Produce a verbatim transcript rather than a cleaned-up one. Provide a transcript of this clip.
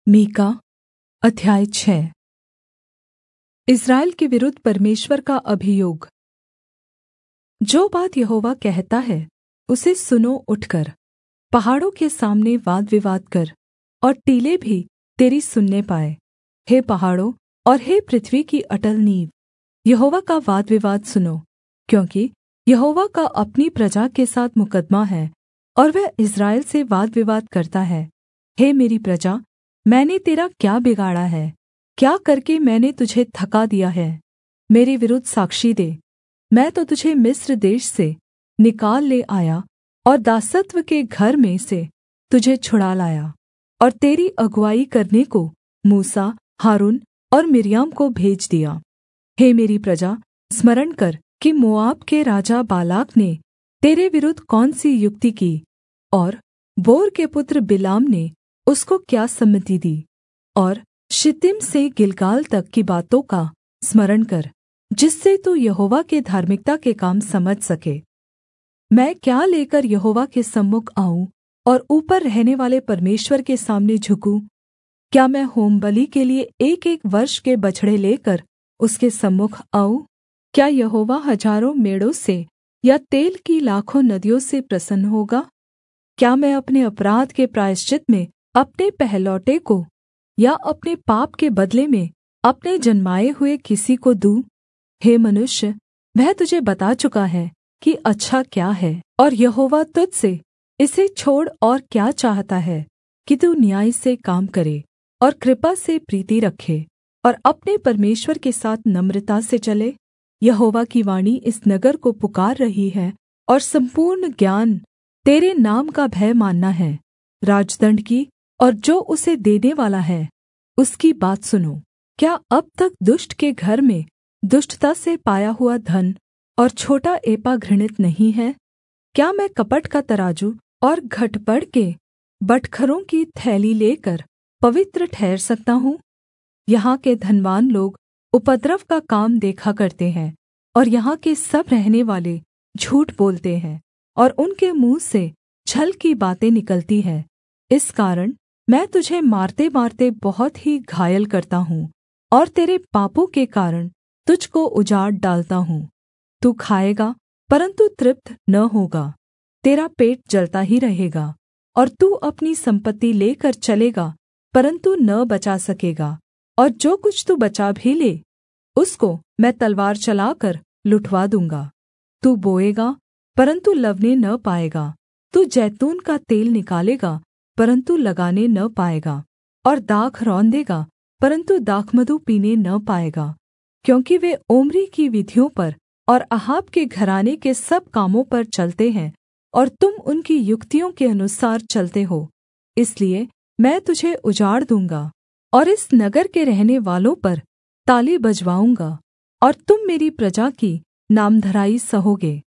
मीका अध्याय छः। इस्राएल के विरुद्ध परमेश्वर का अभियोग। जो बात यहोवा कहता है उसे सुनो उठकर। पहाड़ों के सामने वादविवाद कर और टीले भी तेरी सुनने पाएँ। हे पहाड़ों और हे पृथ्वी की अटल नींव, यहोवा का वादविवाद सुनो, क्योंकि यहोवा का अपनी प्रजा के साथ मुकद्दमा है और वह इस्राएल से वादविवाद करता है। हे मेरी प्रजा, मैंने तेरा क्या बिगाड़ा है? क्या करके मैंने तुझे थका दिया है? मेरे विरुद्ध साक्षी दे। मैं तो तुझे मिस्र देश से निकाल ले आया और दासत्व के घर में से तुझे छुड़ा लाया और तेरी अगुआई करने को मूसा, हारून और मिर्याम को भेज दिया। हे मेरी प्रजा, स्मरण कर कि मोआब के राजा बालाक ने तेरे विरुद्ध कौन सी युक्ति की और बोर के पुत्र बिलाम ने उसको क्या सम्मति दी। और शित्तीम से गिलगाल तक की बातों का स्मरण कर, जिससे तू यहोवा के धार्मिकता के काम समझ सके। मैं क्या लेकर यहोवा के सम्मुख आऊँ और ऊपर रहनेवाले परमेश्वर के सामने झुकूँ? क्या मैं होमबलि के लिए एकएक वर्ष के बछड़े लेकर उसके सम्मुख आऊँ? क्या यहोवा हजारों मेढ़ों से या तेल की लाखों नदियों से प्रसन्न होगा? क्या मैं अपने अपराध के प्रायश्चित में अपने पहलौठे को या अपने पाप के बदले में अपने जन्माए हुए किसी को दूँ? हे मनुष्य, वह तुझे बता चुका है कि अच्छा क्या है, और यहोवा तुझ से इसे छोड़ और क्या चाहता है कि तू न्याय से काम करे और कृपा से प्रीति रखे और अपने परमेश्वर के साथ नम्रता से चले। यहोवा की वाणी इस नगर को पुकार रही है और संपूर्ण ज्ञान तेरे नाम का भय मानना है। राजदण्ड की और जो उसे देने वाला है उसकी बात सुनो। क्या अब तक दुष्ट के घर में दुष्टता से पाया हुआ धन और छोटा एपा घृणित नहीं है? क्या मैं कपट का तराजू और घटपड़ के बटखरों की थैली लेकर पवित्र ठहर सकता हूँ? यहाँ के धनवान लोग उपद्रव का काम देखा करते हैं और यहाँ के सब रहने वाले झूठ बोलते हैं और उनके मुँह से छल की बातें निकलती हैं। इस कारण मैं तुझे मारते मारते बहुत ही घायल करता हूँ और तेरे पापों के कारण तुझको उजाड़ डालता हूँ। तू खाएगा परन्तु तृप्त न होगा, तेरा पेट जलता ही रहेगा, और तू अपनी सम्पत्ति लेकर चलेगा परन्तु न बचा सकेगा, और जो कुछ तू बचा भी ले उसको मैं तलवार चलाकर लुटवा दूँगा। तू बोएगा परन्तु लवने न पाएगा, तू जैतून का तेल निकालेगा परन्तु लगाने न पाएगा, और दाख रौंदेगा परन्तु दाखमधु पीने न पाएगा, क्योंकि वे ओम्री की विधियों पर और अहाब के घराने के सब कामों पर चलते हैं और तुम उनकी युक्तियों के अनुसार चलते हो। इसलिए मैं तुझे उजाड़ दूँगा और इस नगर के रहने वालों पर ताली बजवाऊँगा, और तुम मेरी प्रजा की नामधराई सहोगे।